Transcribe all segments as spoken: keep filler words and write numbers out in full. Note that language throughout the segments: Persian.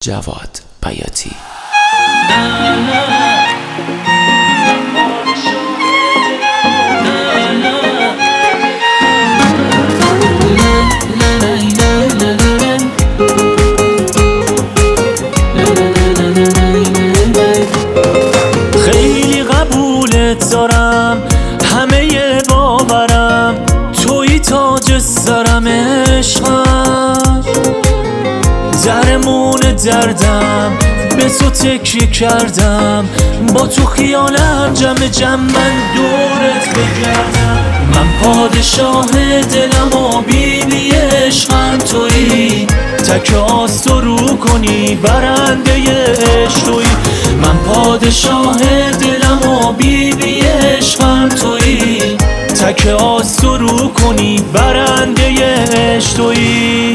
جواد بیاتی. خیلی قبولت دارم، همه باورم، توی تاج سرم عشقم، درمون دردم به تو تکیه کردم، با تو خیالم جمع جمع من دورت بگردم. من پادشاه دلم و بیبی عشقم تویی، تک آس رو کنی برنده عشق تویی. من پادشاه دلم و بیبی عشقم تویی، تک آس رو کنی برنده عشق تویی.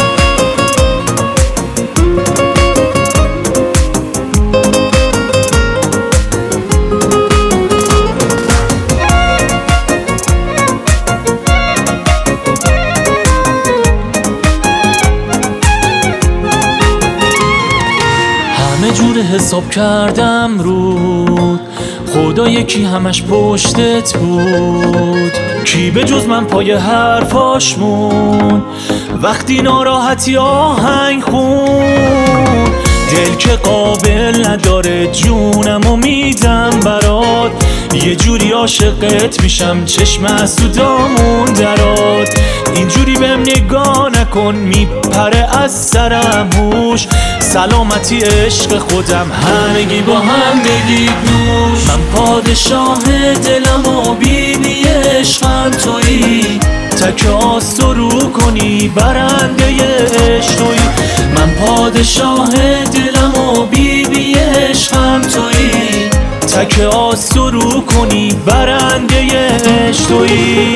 همه جور حساب کردم رود، خدا یکی همش پشتت بود، کی به جز من پای حرفاش مون وقتی ناراحتی آهنگ خون. دل که قابل نداره جونمو میدم برات، یه جوری عاشقت میشم چشم از تو دامون درات. اینجوری بهم نگاه نکن میپره از سرم هوش، سلامتی عشق خودم همگی با هم بگید نوش. من پادشاه دلم و بیبی عشقم تویی، تک آس رو کنی برنده عشق تویی. من پادشاه دلم و بیبی عشقم تویی، تک آس رو کنی برنده عشق تویی.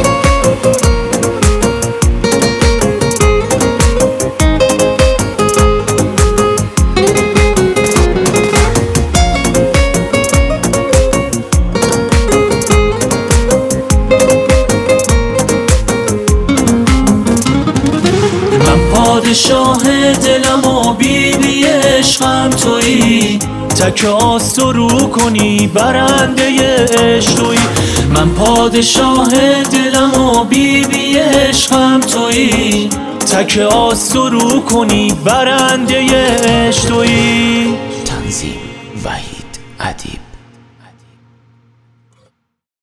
پادشاه دلم و بیبی عشقم تویی، تک آس رو کنی برنده عشق تویی. من پادشاه دلم و بیبی عشقم تویی، تک آس رو کنی برنده عشق تویی. تنظیم وحید ادیب.